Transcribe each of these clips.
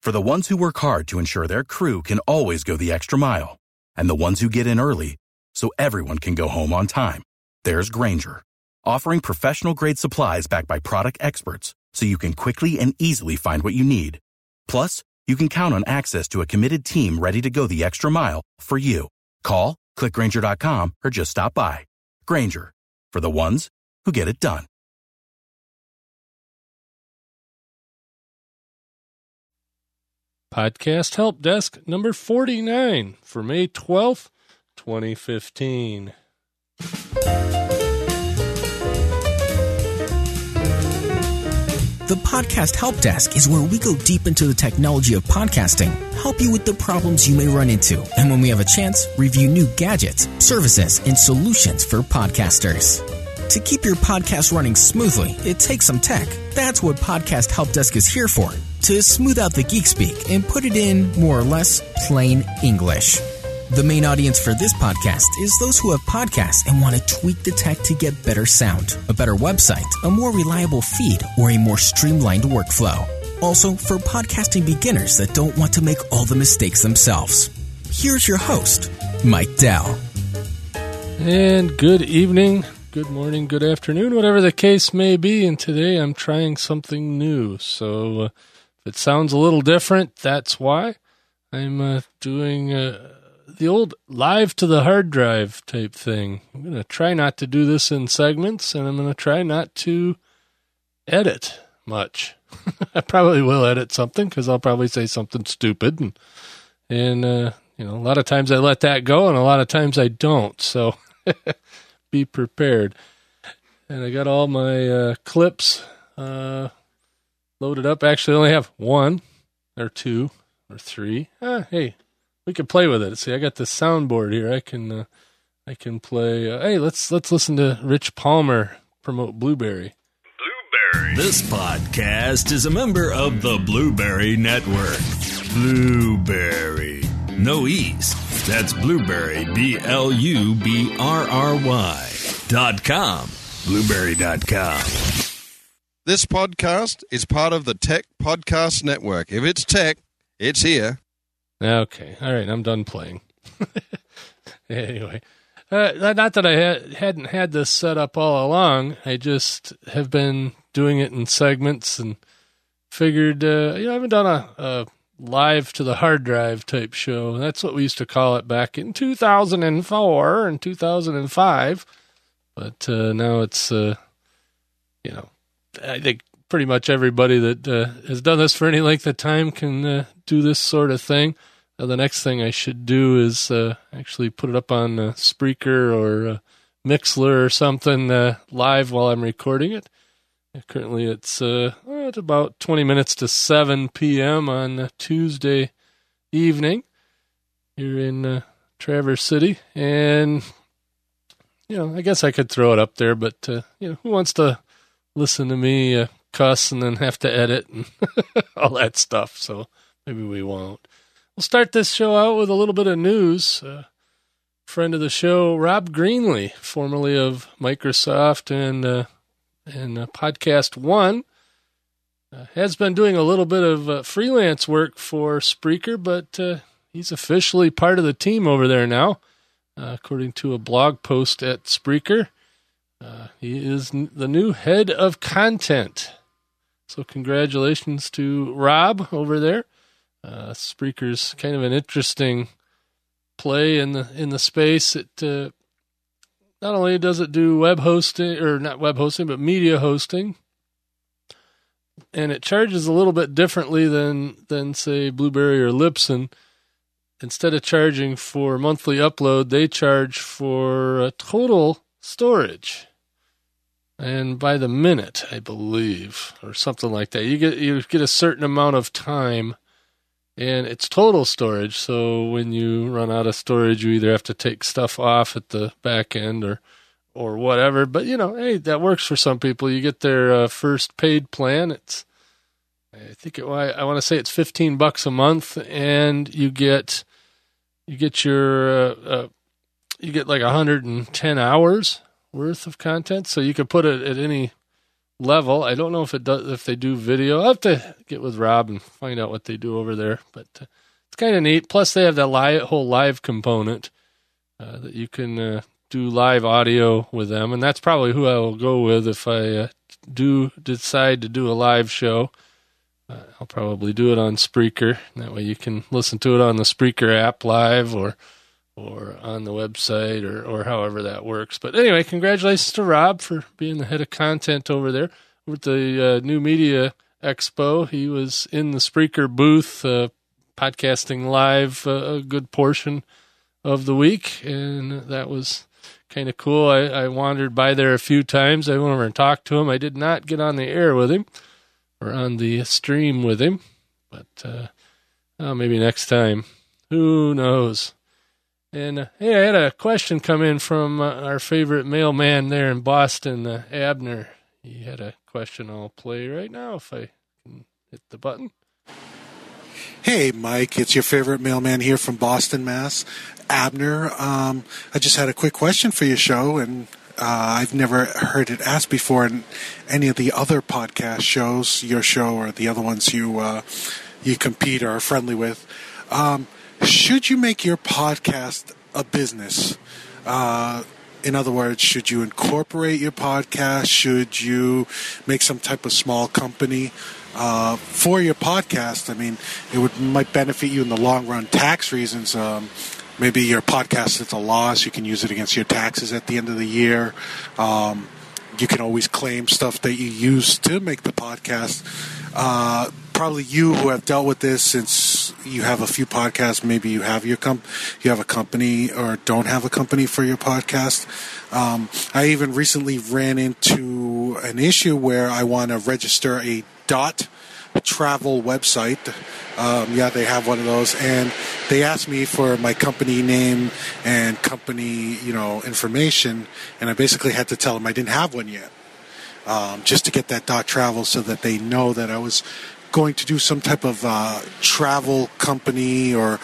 For the ones who work hard to ensure their crew can always go the extra mile, and the ones who get in early so everyone can go home on time, there's Grainger, offering professional-grade supplies backed by product experts so you can quickly and easily find what you need. Plus, you can count on access to a committed team ready to go the extra mile for you. Call, click Grainger.com, or just stop by. Grainger, for the ones who get it done. Podcast Help Desk number 49 for May 12th, 2015. The Podcast Help Desk is where we go deep into the technology of podcasting, help you with the problems you may run into, and when we have a chance, review new gadgets, services, and solutions for podcasters. To keep your podcast running smoothly, it takes some tech. That's what Podcast Help Desk is here for, to smooth out the geek speak and put it in, more or less, plain English. The main audience for this podcast is those who have podcasts and want to tweak the tech to get better sound, a better website, a more reliable feed, or a more streamlined workflow. Also, for podcasting beginners that don't want to make all the mistakes themselves. Here's your host, Mike Dell. And good evening, good morning, good afternoon, whatever the case may be. And today I'm trying something new. So if it sounds a little different, that's why. I'm doing the old live to the hard drive type thing. I'm going to try not to do this in segments, and I'm going to try not to edit much. I probably will edit something because I'll probably say something stupid. And a lot of times I let that go, and a lot of times I don't. So be prepared. And I got all my clips loaded up. Actually, I only have one or two or three. Hey, we can play with it. See, I got this soundboard here. I can play. Hey, let's listen to Rich Palmer promote Blueberry. Blueberry. This podcast is a member of the Blueberry Network. Blueberry. No E's. That's Blueberry, BLUBRRY.com. Blueberry.com. This podcast is part of the Tech Podcast Network. If it's tech, it's here. Okay. All right. I'm done playing. Anyway, not that I hadn't had this set up all along. I just have been doing it in segments and figured, I haven't done a live to the hard drive type show. That's what we used to call it back in 2004 and 2005. But now it's, I think pretty much everybody that has done this for any length of time can do this sort of thing. The next thing I should do is actually put it up on Spreaker or Mixler or something live while I'm recording it. Currently it's about 20 minutes to 7 p.m. on Tuesday evening here in Traverse City. And, I guess I could throw it up there, but, who wants to listen to me cuss and then have to edit and all that stuff? So maybe we won't. We'll start this show out with a little bit of news. Friend of the show, Rob Greenlee, formerly of Microsoft and Podcast One, has been doing a little bit of freelance work for Spreaker, but he's officially part of the team over there now, according to a blog post at Spreaker. He is the new head of content. So congratulations to Rob over there. Spreaker's kind of an interesting play in the space. It not only does it do web hosting, or not web hosting, but media hosting, and it charges a little bit differently than say Blueberry or Libsyn. Instead of charging for monthly upload, they charge for total storage, and by the minute, I believe, or something like that. You get a certain amount of time. And it's total storage, so when you run out of storage, you either have to take stuff off at the back end or whatever. But, hey, that works for some people. You get their first paid plan. I want to say it's $15 a month, and you get your like 110 hours worth of content. So you can put it at any level. I don't know if it does, if they do video. I'll have to get with Rob and find out what they do over there. But it's kind of neat. Plus, they have that whole live component that you can do live audio with them, and that's probably who I will go with if I do decide to do a live show. I'll probably do it on Spreaker. That way you can listen to it on the Spreaker app live or on the website or however that works. But anyway, congratulations to Rob for being the head of content over there. With the New Media Expo, he was in the Spreaker booth podcasting live a good portion of the week, and that was kind of cool. I wandered by there a few times. I went over and talked to him. I did not get on the air with him or on the stream with him, but maybe next time. Who knows? And hey, I had a question come in from our favorite mailman there in Boston, Abner. He had a question I'll play right now if I can hit the button. Hey, Mike, it's your favorite mailman here from Boston, Mass. Abner, I just had a quick question for your show, and I've never heard it asked before in any of the other podcast shows, your show or the other ones you compete or are friendly with. Should you make your podcast a business? In other words, should you incorporate your podcast? Should you make some type of small company for your podcast? I mean, it might benefit you in the long run, tax reasons. Maybe your podcast is a loss. You can use it against your taxes at the end of the year. You can always claim stuff that you used to make the podcast. Probably you who have dealt with this since you have a few podcasts, maybe you have you have a company or don't have a company for your podcast. I even recently ran into an issue where I want to register a .travel website. They have one of those, and they asked me for my company name and company, information, and I basically had to tell them I didn't have one yet, just to get that .travel so that they know that I was going to do some type of travel company or,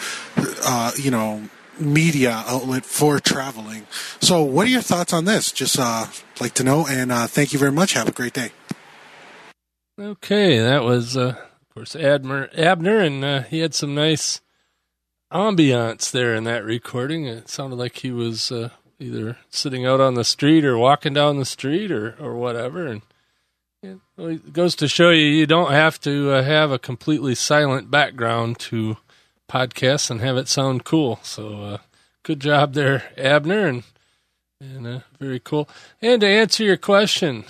media outlet for traveling. So what are your thoughts on this? Just like to know, and thank you very much. Have a great day. Okay, that was, of course, Abner, and he had some nice ambiance there in that recording. It sounded like he was either sitting out on the street or walking down the street or whatever. And it goes to show you don't have to have a completely silent background to podcast and have it sound cool. So good job there, Abner, and very cool. And to answer your question,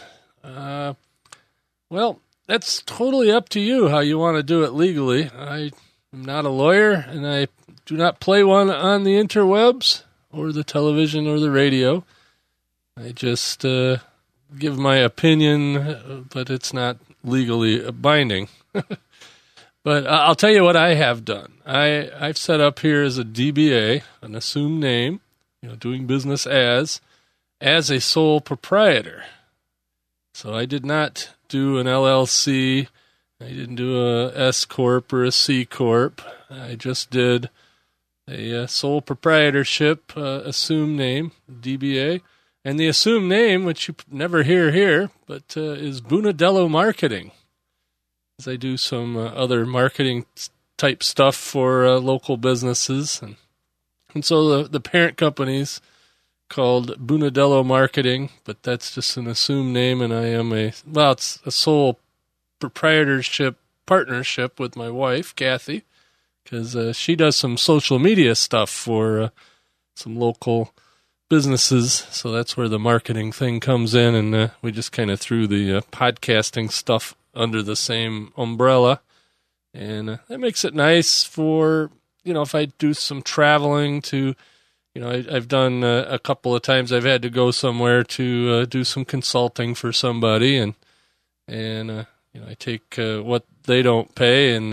well, that's totally up to you how you want to do it legally. I am not a lawyer, and I do not play one on the interwebs or the television or the radio. I just give my opinion, but it's not legally binding. But I'll tell you what I have done. I've set up here as a DBA, an assumed name, doing business as a sole proprietor. So I did not do an LLC. I didn't do a S Corp or a C Corp. I just did a sole proprietorship, assumed name, DBA. And the assumed name, which you never hear here, but is Bunadello Marketing. As I do some other marketing type stuff for local businesses. And so the parent company's called Bunadello Marketing, but that's just an assumed name, and I am it's a sole proprietorship partnership with my wife, Kathy, because she does some social media stuff for some local businesses, so that's where the marketing thing comes in, and we just kind of threw the podcasting stuff under the same umbrella, and that makes it nice for, if I do some traveling to, I've done a couple of times I've had to go somewhere to do some consulting for somebody, and I take what they don't pay and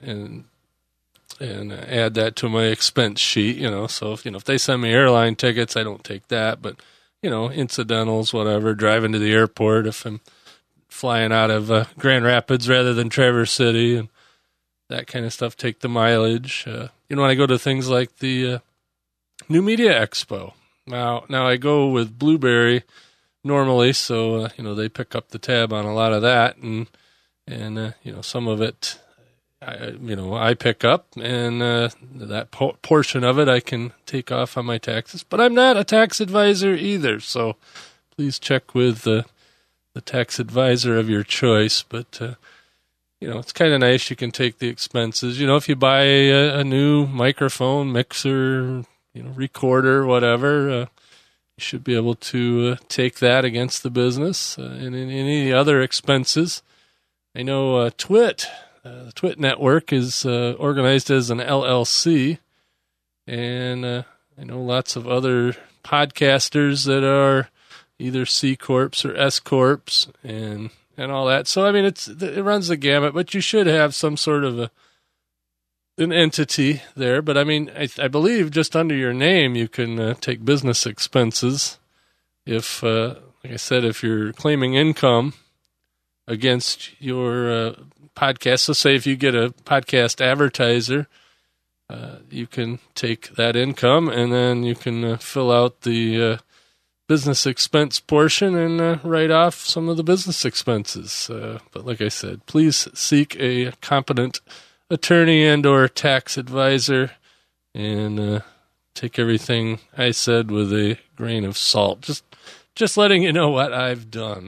add that to my expense sheet, so if they send me airline tickets, I don't take that, but incidentals, whatever, driving to the airport if I'm flying out of Grand Rapids rather than Traverse City and that kind of stuff, take the mileage. When I go to things like the New Media Expo. Now I go with Blueberry normally, so they pick up the tab on a lot of that, and some of it I pick up, and that portion of it I can take off on my taxes. But I'm not a tax advisor either, so please check with the tax advisor of your choice. But it's kind of nice. You can take the expenses. If you buy a new microphone, mixer, recorder, whatever, you should be able to take that against the business and any other expenses. I know Twit. The Twit Network is organized as an LLC, and I know lots of other podcasters that are either C Corps or S Corps and all that. So, it runs the gamut, but you should have some sort of an entity there. But, I believe just under your name you can take business expenses if, like I said, if you're claiming income against your podcast. So say if you get a podcast advertiser, you can take that income and then you can fill out the business expense portion and write off some of the business expenses. But like I said, please seek a competent attorney and or tax advisor and take everything I said with a grain of salt. Just letting you know what I've done.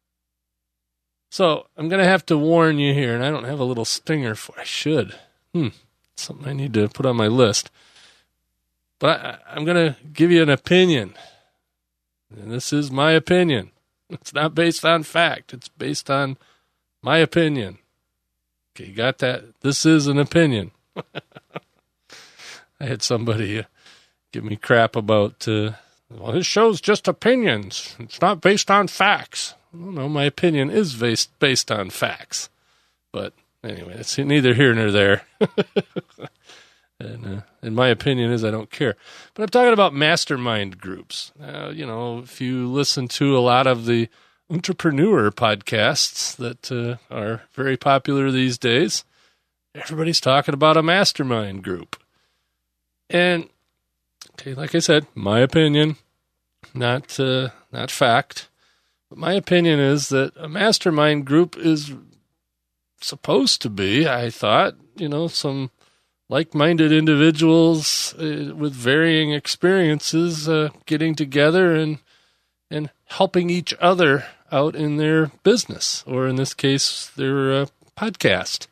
So I'm going to have to warn you here, and I don't have a little stinger for it. I should. Something I need to put on my list. But I'm going to give you an opinion. And this is my opinion. It's not based on fact. It's based on my opinion. Okay, you got that? This is an opinion. I had somebody give me crap about, this show's just opinions. It's not based on facts. No, my opinion is based on facts. But anyway, it's neither here nor there. And my opinion is I don't care. But I'm talking about mastermind groups. If you listen to a lot of the entrepreneur podcasts that are very popular these days, everybody's talking about a mastermind group. And, okay, like I said, my opinion, not fact. But my opinion is that a mastermind group is supposed to be, I thought, some like-minded individuals with varying experiences getting together and helping each other out in their business, or in this case, their podcast.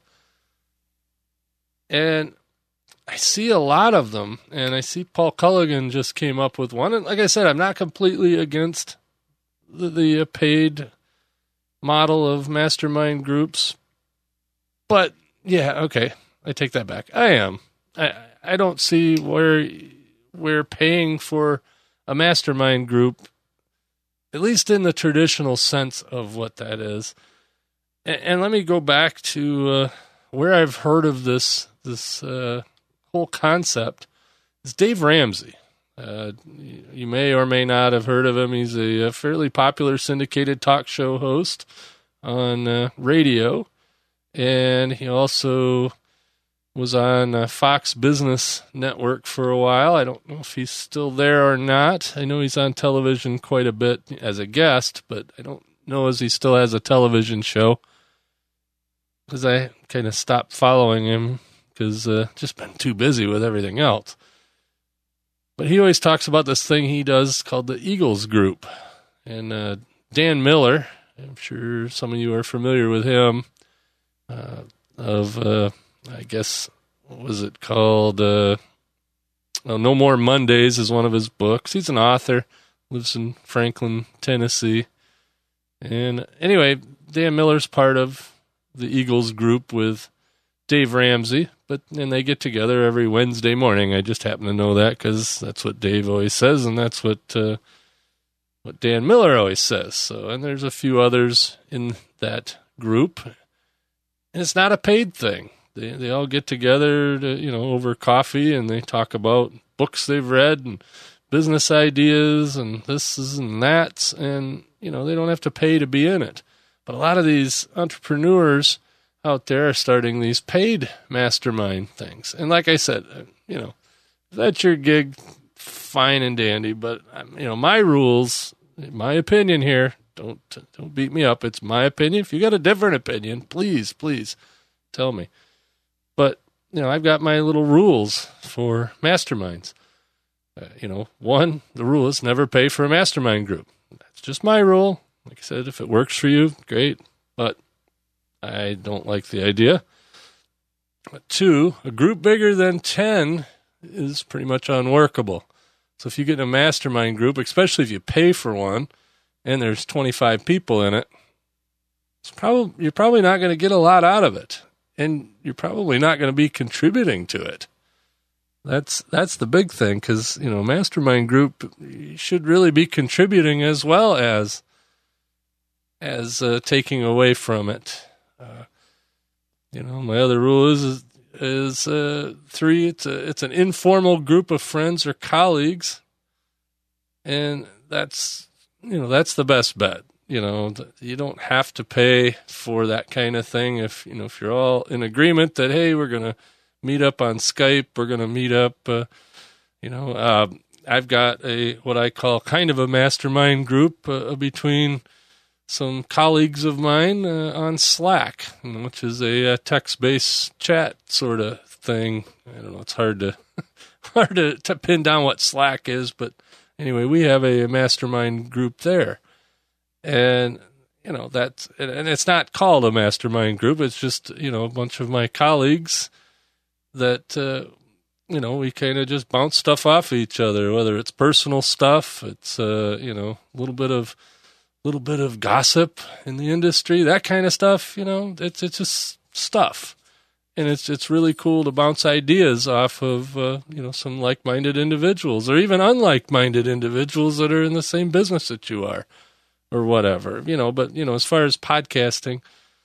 And I see a lot of them, and I see Paul Culligan just came up with one. And like I said, I'm not completely against the paid model of mastermind groups. But, yeah, okay, I take that back. I am. I don't see where we're paying for a mastermind group, at least in the traditional sense of what that is. And let me go back to where I've heard of this whole concept. It's Dave Ramsey. You may or may not have heard of him. He's a fairly popular syndicated talk show host on radio. And he also was on Fox Business Network for a while. I don't know if he's still there or not. I know he's on television quite a bit as a guest, but I don't know as he still has a television show, because I kind of stopped following him because just been too busy with everything else. But he always talks about this thing he does called the Eagles Group. And Dan Miller, I'm sure some of you are familiar with him, I guess, what was it called? No More Mondays is one of his books. He's an author, lives in Franklin, Tennessee. And anyway, Dan Miller's part of the Eagles Group with Dave Ramsey, and they get together every Wednesday morning. I just happen to know that because that's what Dave always says, and that's what Dan Miller always says. So, and there's a few others in that group. And it's not a paid thing. They all get together to, over coffee, and they talk about books they've read and business ideas and this and that, and they don't have to pay to be in it. But a lot of these entrepreneurs out there are starting these paid mastermind things. And like I said, if that's your gig, fine and dandy. But my rules my opinion here. Don't beat me up. It's my opinion. If you got a different opinion, please tell me. But, I've got my little rules for masterminds. One, the rule is never pay for a mastermind group. That's just my rule. Like I said, if it works for you, great. But I don't like the idea. 2, a group bigger than 10 is pretty much unworkable. So if you get in a mastermind group, especially if you pay for one, and there's 25 people in it, you're probably not going to get a lot out of it. And you're probably not going to be contributing to it. That's the big thing, because, mastermind group, you should really be contributing as well as taking away from it. My other rule is 3, it's an informal group of friends or colleagues, and that's the best bet. You don't have to pay for that kind of thing if you're all in agreement that, hey, we're going to meet up on Skype, we're going to meet up, I've got what I call kind of a mastermind group between some colleagues of mine on Slack, which is a text-based chat sort of thing. I don't know, it's hard to pin down what Slack is, but anyway, we have a mastermind group there. And, and it's not called a mastermind group. It's just, a bunch of my colleagues that, we kind of just bounce stuff off each other, whether it's personal stuff, it's, a little bit of gossip in the industry, that kind of stuff, it's just stuff. And it's really cool to bounce ideas off of, some like-minded individuals or even unlike-minded individuals that are in the same business that you are or whatever, but, as far as podcasting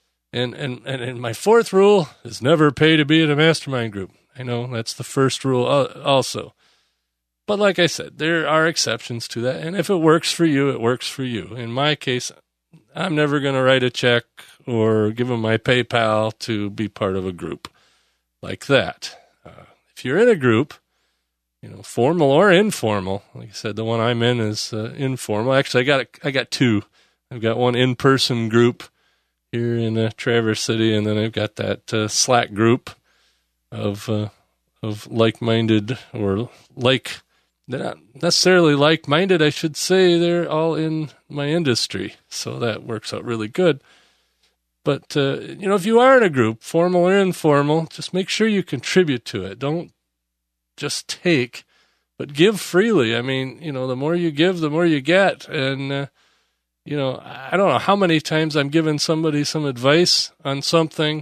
and my 4th rule is never pay to be in a mastermind group. I know that's the first rule also. But like I said, there are exceptions to that. And if it works for you, it works for you. In my case, I'm never going to write a check or give them my PayPal to be part of a group like that. If you're in a group, formal or informal, like I said, the one I'm in is informal. Actually, I got 2. I've got one in-person group here in Traverse City, and then I've got that Slack group of like-minded or they're not necessarily like-minded, I should say. They're all in my industry, so that works out really good. But, if you are in a group, formal or informal, just make sure you contribute to it. Don't just take, but give freely. I mean, the more you give, the more you get. And, I don't know how many times I'm giving somebody some advice on something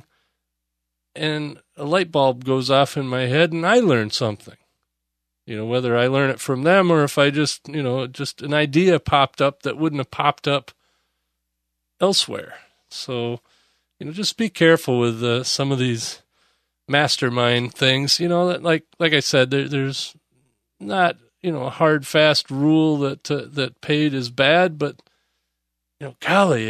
and a light bulb goes off in my head and I learn something. Whether I learn it from them or if I just an idea popped up that wouldn't have popped up elsewhere. So, just be careful with some of these mastermind things. That like I said, there's not a hard fast rule that paid is bad, but golly,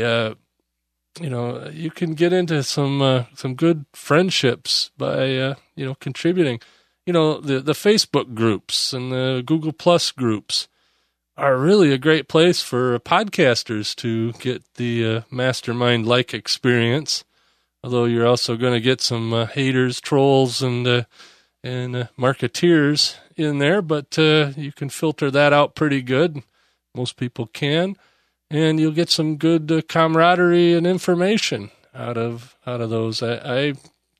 you can get into some good friendships by contributing. The Facebook groups and the Google Plus groups are really a great place for podcasters to get the mastermind-like experience. Although you're also going to get some haters, trolls, and marketeers in there, but you can filter that out pretty good. Most people can, and you'll get some good camaraderie and information out of those. I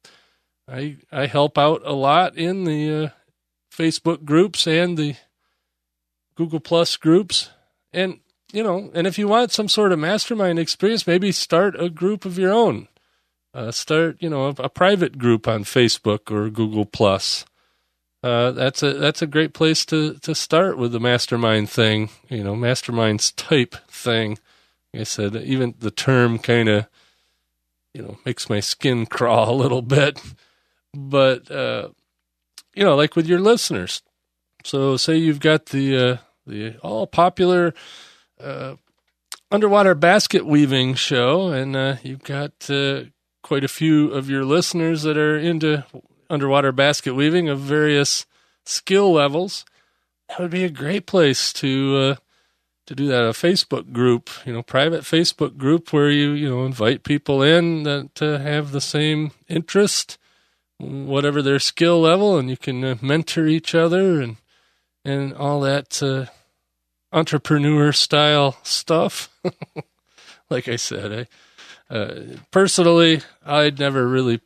help out a lot in the Facebook groups and the Google Plus groups, and if you want some sort of mastermind experience, maybe start a group of your own. Start a private group on Facebook or Google Plus. That's a great place to start with the mastermind thing. Masterminds type thing. Like I said, even the term kind of makes my skin crawl a little bit. But like with your listeners. So say you've got the all popular underwater basket weaving show, and you've got quite a few of your listeners that are into underwater basket weaving of various skill levels. That would be a great place to do that, a Facebook group, private Facebook group where you invite people in that have the same interest, whatever their skill level, and you can mentor each other and all that entrepreneur style stuff. Like I said, personally, I would never really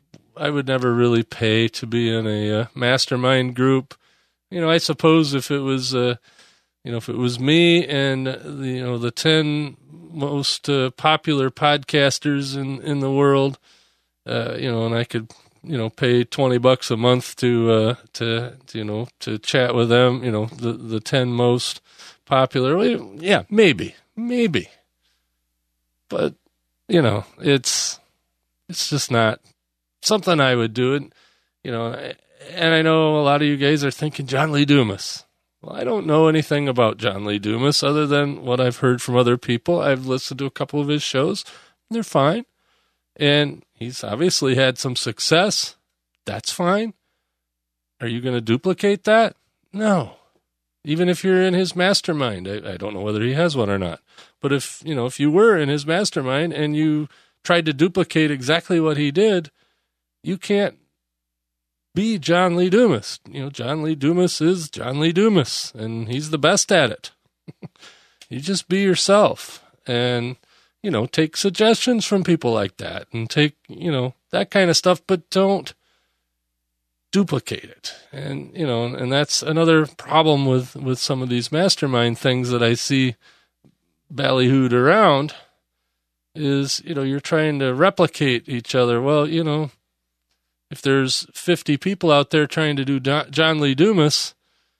pay to be in a mastermind group. I suppose if it was me and the 10 most popular podcasters in the world, and I could pay $20 a month to chat with them, the 10 most popular. Yeah, maybe. But it's just not something I would do it, and I know a lot of you guys are thinking John Lee Dumas. Well, I don't know anything about John Lee Dumas other than what I've heard from other people. I've listened to a couple of his shows. They're fine. And he's obviously had some success. That's fine. Are you going to duplicate that? No. Even if you're in his mastermind. I don't know whether he has one or not. But if you were in his mastermind and you tried to duplicate exactly what he did, you can't be John Lee Dumas. John Lee Dumas is John Lee Dumas, and he's the best at it. You just be yourself and, take suggestions from people like that and take, that kind of stuff, but don't duplicate it. And, and that's another problem with some of these mastermind things that I see ballyhooed around is, you're trying to replicate each other. Well, if there's 50 people out there trying to do John Lee Dumas,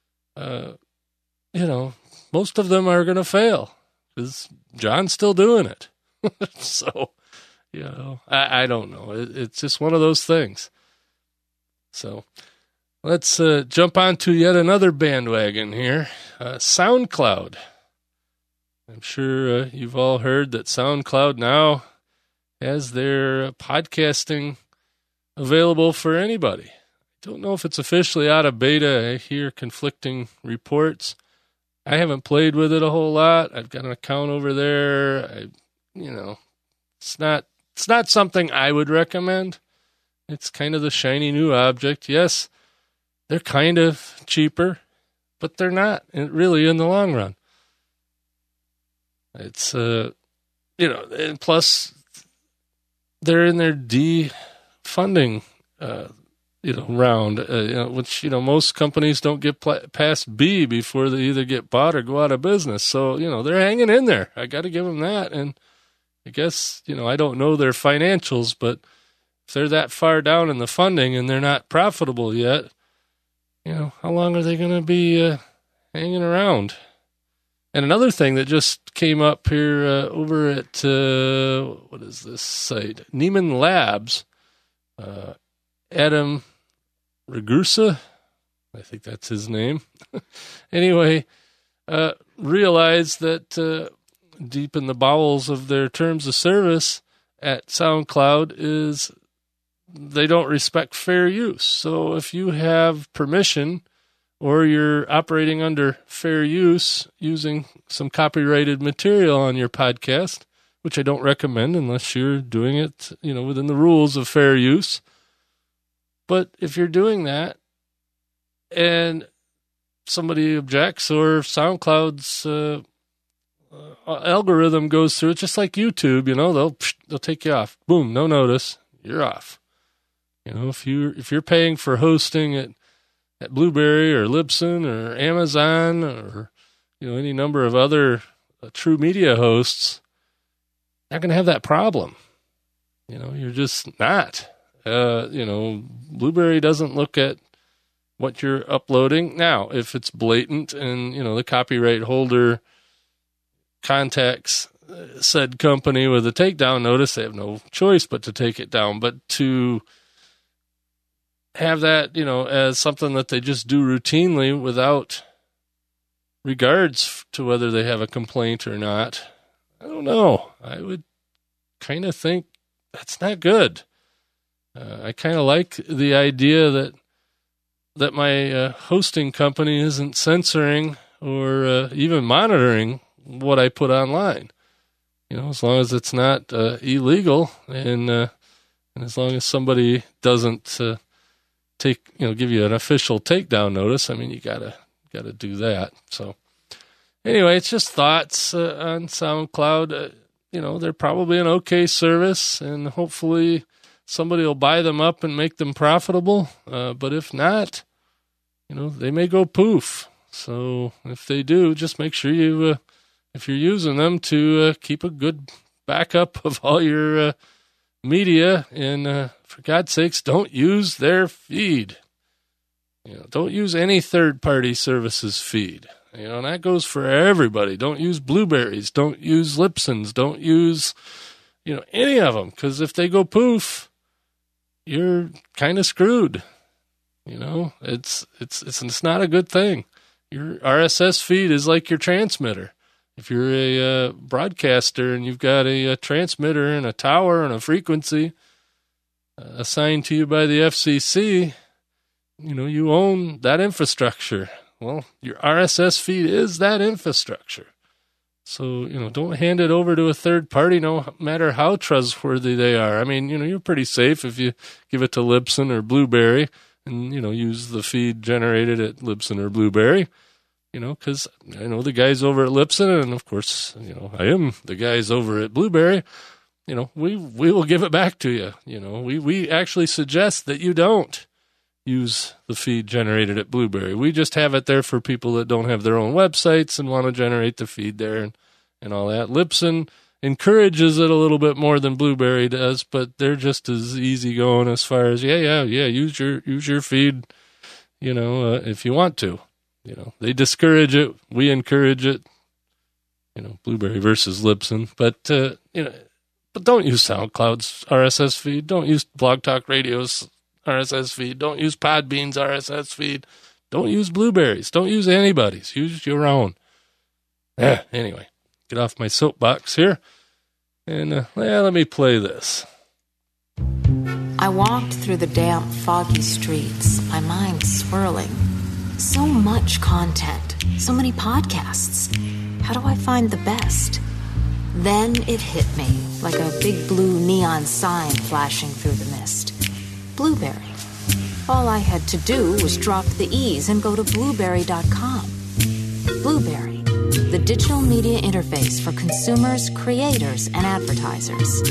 most of them are going to fail because John's still doing it. So, I don't know. It's just one of those things. So let's jump on to yet another bandwagon here, SoundCloud. I'm sure you've all heard that SoundCloud now has their podcasting available for anybody. I don't know if it's officially out of beta. I hear conflicting reports. I haven't played with it a whole lot. I've got an account over there. It's not something I would recommend. It's kind of the shiny new object. Yes, they're kind of cheaper, but they're not really in the long run. It's and plus they're in their funding, round, which, most companies don't get past B before they either get bought or go out of business. So, they're hanging in there. I got to give them that. And I guess, I don't know their financials, but if they're that far down in the funding and they're not profitable yet, how long are they going to be hanging around? And another thing that just came up here over at, what is this site? Neiman Labs. Adam Ragusa, I think that's his name. Anyway, realized that deep in the bowels of their terms of service at SoundCloud is they don't respect fair use. So if you have permission or you're operating under fair use using some copyrighted material on your podcast, which I don't recommend unless you're doing it, within the rules of fair use. But if you're doing that and somebody objects or SoundCloud's algorithm goes through, it's just like YouTube, they'll take you off. Boom, no notice, you're off. If you're paying for hosting at Blueberry or Libsyn or Amazon or any number of other true media hosts, not going to have that problem. You're just not. Blueberry doesn't look at what you're uploading. Now, if it's blatant and, the copyright holder contacts said company with a takedown notice, they have no choice but to take it down. But to have that, as something that they just do routinely without regards to whether they have a complaint or not, I don't know. I would kind of think that's not good. I kind of like the idea that my hosting company isn't censoring or even monitoring what I put online. As long as it's not illegal, and as long as somebody doesn't give you an official takedown notice, I mean, you gotta do that. So anyway, it's just thoughts on SoundCloud. They're probably an okay service, and hopefully somebody will buy them up and make them profitable. But if not, they may go poof. So if they do, just make sure you, if you're using them, to keep a good backup of all your media. And for God's sakes, don't use their feed. Don't use any third-party services feed. And that goes for everybody. Don't use Blueberries. Don't use Libsyns. Don't use, any of them. Because if they go poof, you're kind of screwed. It's not a good thing. Your RSS feed is like your transmitter. If you're a broadcaster and you've got a transmitter and a tower and a frequency assigned to you by the FCC, you own that infrastructure. Well, your RSS feed is that infrastructure. So, don't hand it over to a third party, no matter how trustworthy they are. I mean, you're pretty safe if you give it to Libsyn or Blueberry and, use the feed generated at Libsyn or Blueberry, because I know the guys over at Libsyn, and of course, I am the guys over at Blueberry. We will give it back to you. We actually suggest that you don't use the feed generated at Blueberry. We just have it there for people that don't have their own websites and want to generate the feed there and all that. Libsyn encourages it a little bit more than Blueberry does, but they're just as easygoing as far as use your feed, if you want to. They discourage it, we encourage it. Blueberry versus Libsyn, but don't use SoundCloud's RSS feed. Don't use Blog Talk Radio's RSS feed. Don't use Podbean's RSS feed. Don't use Blueberries. Don't use anybody's. Use your own. Anyway, get off my soapbox here. And let me play this. I walked through the damp, foggy streets, my mind swirling. So much content, so many podcasts. How do I find the best? Then it hit me like a big blue neon sign flashing through the mist. Blueberry. All I had to do was drop the E's and go to blueberry.com. Blueberry, the digital media interface for consumers, creators, and advertisers.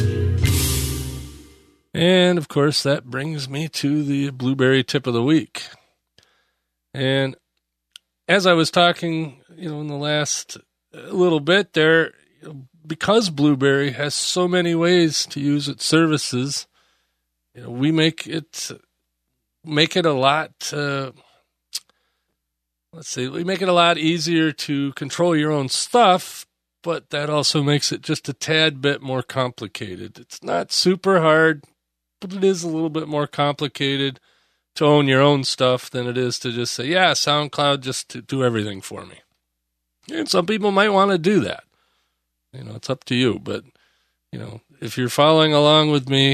And, of course, that brings me to the Blueberry tip of the week. And as I was talking, in the last little bit there, because Blueberry has so many ways to use its services, we make it a lot, we make it a lot easier to control your own stuff, but that also makes it just a tad bit more complicated. It's not super hard, but it is a little bit more complicated to own your own stuff than it is to just say, SoundCloud, just to do everything for me. And some people might want to do that. It's up to you, but, if you're following along with me,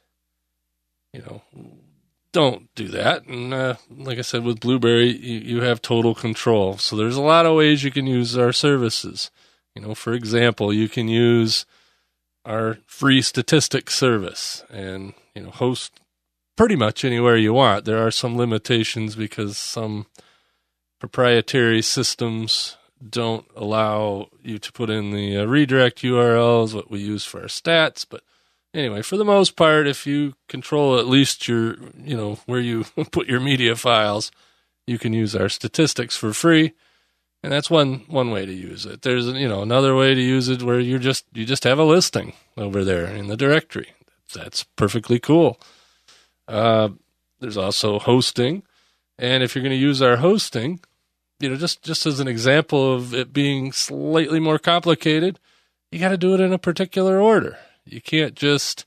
don't do that. And like I said, with Blueberry, you have total control. So there's a lot of ways you can use our services. For example, you can use our free statistics service and, host pretty much anywhere you want. There are some limitations because some proprietary systems don't allow you to put in the redirect URLs, what we use for our stats. But anyway, for the most part, if you control at least your, where you put your media files, you can use our statistics for free. And that's one way to use it. There's, another way to use it where you just have a listing over there in the directory. That's perfectly cool. There's also hosting. And if you're going to use our hosting, just as an example of it being slightly more complicated, you got to do it in a particular order. You can't just,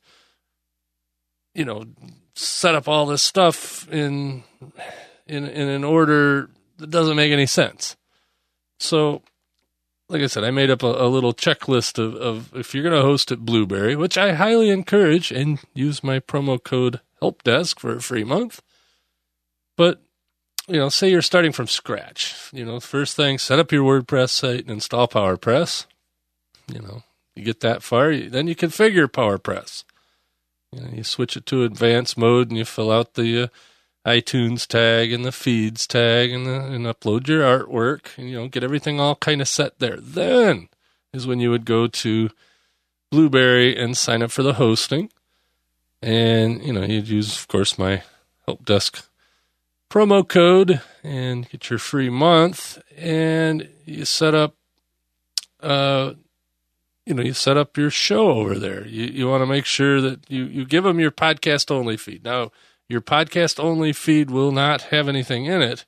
set up all this stuff in an order that doesn't make any sense. So, like I said, I made up a little checklist of if you're going to host at Blueberry, which I highly encourage, and use my promo code HELPDESK for a free month. But say you're starting from scratch. First thing, set up your WordPress site and install PowerPress. You get that far, then you configure PowerPress. You switch it to advanced mode and you fill out the iTunes tag and the feeds tag and upload your artwork and, get everything all kind of set there. Then is when you would go to Blueberry and sign up for the hosting. And, you'd use, of course, my Help Desk promo code and get your free month. And you set up, you set up your show over there. You want to make sure that you give them your podcast only feed. Now, your podcast only feed will not have anything in it,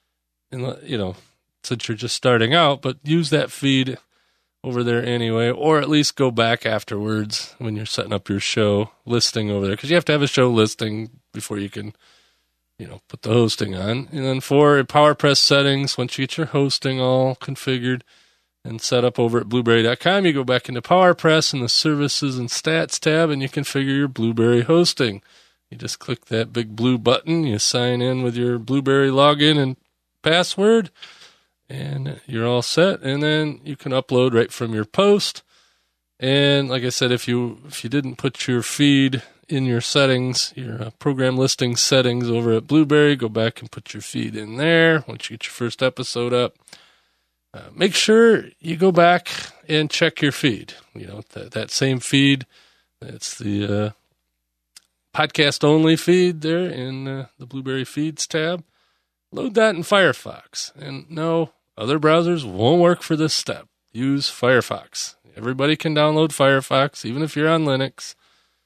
since you're just starting out, but use that feed over there anyway, or at least go back afterwards when you're setting up your show listing over there, because you have to have a show listing before you can, put the hosting on. And then for PowerPress settings, once you get your hosting all configured and set up over at Blueberry.com, you go back into PowerPress in the Services and Stats tab, and you configure your Blueberry hosting. You just click that big blue button, you sign in with your Blueberry login and password, and you're all set. And then you can upload right from your post. And like I said, if you didn't put your feed in your settings, your program listing settings over at Blueberry, go back and put your feed in there once you get your first episode up. Make sure you go back and check your feed. That same feed, it's the podcast only feed there in the Blueberry Feeds tab. Load that in Firefox. And no, other browsers won't work for this step. Use Firefox. Everybody can download Firefox, even if you're on Linux.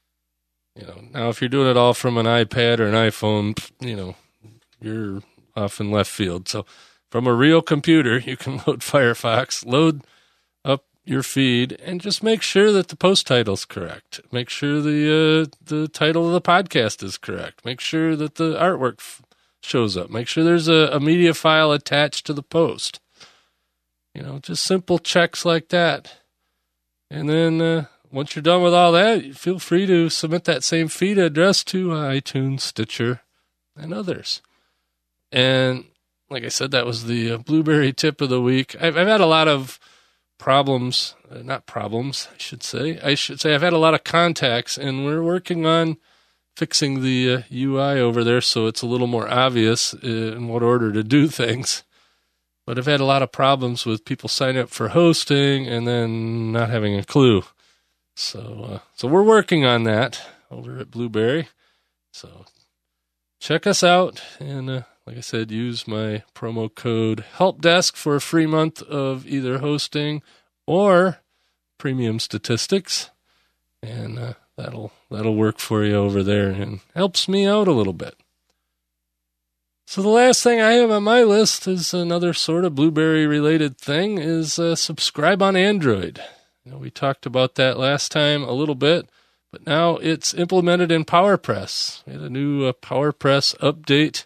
Now if you're doing it all from an iPad or an iPhone, you're off in left field. So from a real computer, you can load Firefox, load up your feed, and just make sure that the post title's correct. Make sure the title of the podcast is correct. Make sure that the artwork shows up. Make sure there's a media file attached to the post. Just simple checks like that. And then once you're done with all that, feel free to submit that same feed address to iTunes, Stitcher, and others. And like I said, that was the Blueberry tip of the week. I've had a lot of problems, not problems, I should say. I've had a lot of contacts, and we're working on fixing the UI over there so it's a little more obvious in what order to do things. But I've had a lot of problems with people signing up for hosting and then not having a clue. So we're working on that over at Blueberry. So check us out, and like I said, use my promo code HELPDESK for a free month of either hosting or premium statistics, and that'll work for you over there and helps me out a little bit. So the last thing I have on my list is another sort of Blueberry-related thing, is subscribe on Android. We talked about that last time a little bit, but now it's implemented in PowerPress. We had a new PowerPress update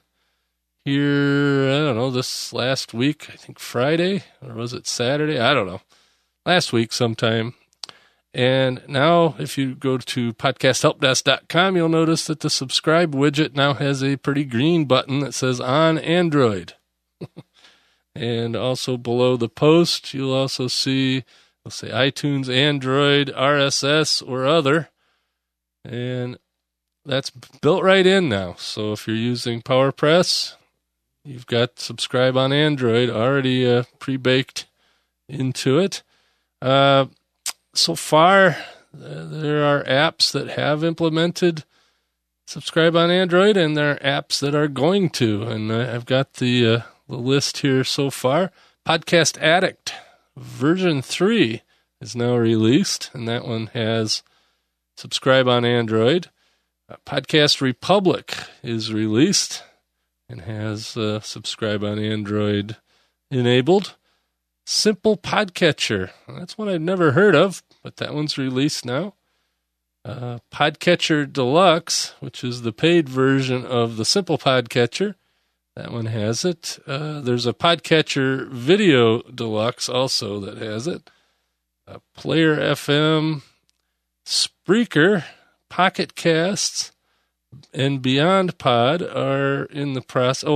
here, this last week, I think Friday, or was it Saturday? I don't know. Last week sometime. And now if you go to podcasthelpdesk.com, you'll notice that the subscribe widget now has a pretty green button that says on Android. And also below the post, you'll also see, let's say iTunes, Android, RSS, or other. And that's built right in now. So if you're using PowerPress, you've got subscribe on Android already pre-baked into it. So far, there are apps that have implemented subscribe on Android, and there are apps that are going to. And I've got the list here so far. Podcast Addict version 3 is now released, and that one has subscribe on Android. Podcast Republic is released and has subscribe on Android enabled. Simple Podcatcher, that's one I've never heard of, but that one's released now. Podcatcher Deluxe, which is the paid version of the Simple Podcatcher, that one has it. There's a Podcatcher Video Deluxe also that has it. Player FM, Spreaker, Pocket Casts, and Beyond Pod are in the process. Oh, and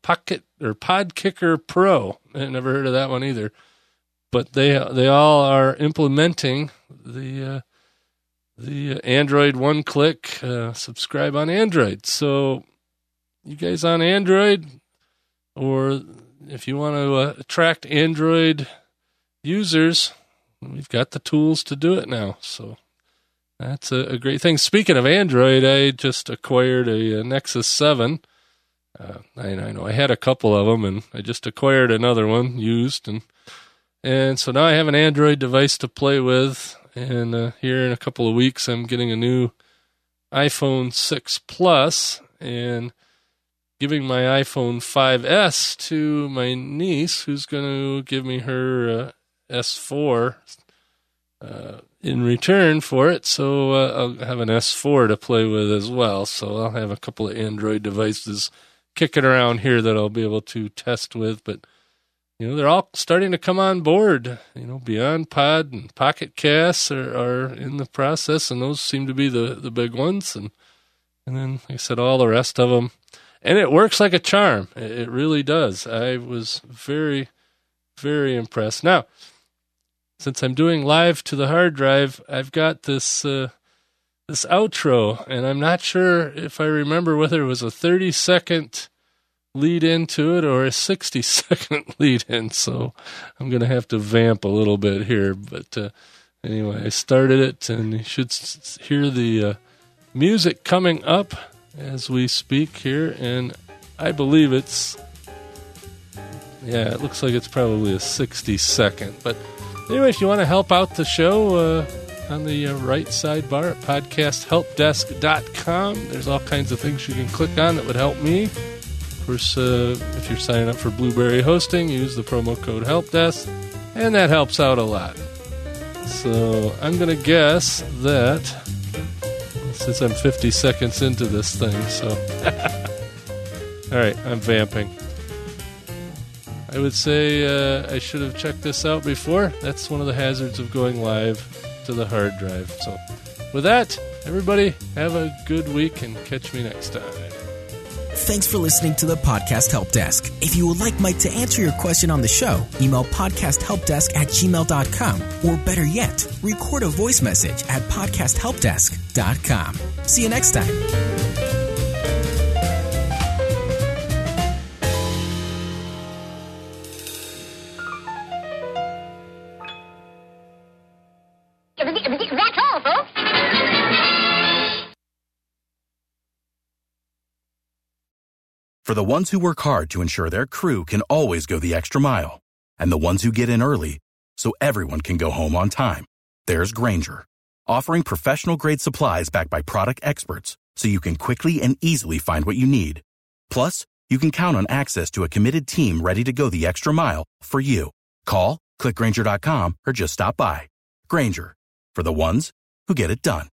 Podkicker Pro. I never heard of that one either. But they all are implementing the Android one-click subscribe on Android. So you guys on Android, or if you want to attract Android users, we've got the tools to do it now. So that's a great thing. Speaking of Android, I just acquired a Nexus 7. I know I had a couple of them, and I just acquired another one used, and so now I have an Android device to play with. And here in a couple of weeks, I'm getting a new iPhone 6 Plus and giving my iPhone 5S to my niece, who's going to give me her S4 in return for it. So I'll have an S4 to play with as well. So I'll have a couple of Android devices kicking around here that I'll be able to test with. But they're all starting to come on board. Beyond Pod and Pocket Casts are in the process, and those seem to be the big ones. And then, like I said, all the rest of them. And it works like a charm. It really does. I was very, very impressed. Now, since I'm doing live to the hard drive, I've got this outro, and I'm not sure if I remember whether it was a 30-second lead into it or a 60-second lead in, so I'm going to have to vamp a little bit here. But anyway, I started it, and you should hear the music coming up as we speak here, and I believe it looks like it's probably a 60-second. But anyway, if you want to help out the show, on the right sidebar at podcasthelpdesk.com, there's all kinds of things you can click on that would help me. Of course, if you're signing up for Blueberry Hosting, use the promo code HelpDesk, and that helps out a lot. So I'm going to guess that, since I'm 50 seconds into this thing, so... All right, I'm vamping. I would say I should have checked this out before. That's one of the hazards of going live to the hard drive. So with that, everybody, have a good week and catch me next time. Thanks for listening to the Podcast Help Desk. If you would like Mike to answer your question on the show, email podcasthelpdesk@gmail.com, or better yet, record a voice message at podcasthelpdesk.com. See you next time. That's all, folks. For the ones who work hard to ensure their crew can always go the extra mile, and the ones who get in early so everyone can go home on time, there's Grainger, offering professional-grade supplies backed by product experts so you can quickly and easily find what you need. Plus, you can count on access to a committed team ready to go the extra mile for you. Call, click Grainger.com, or just stop by. Grainger, for the ones who get it done.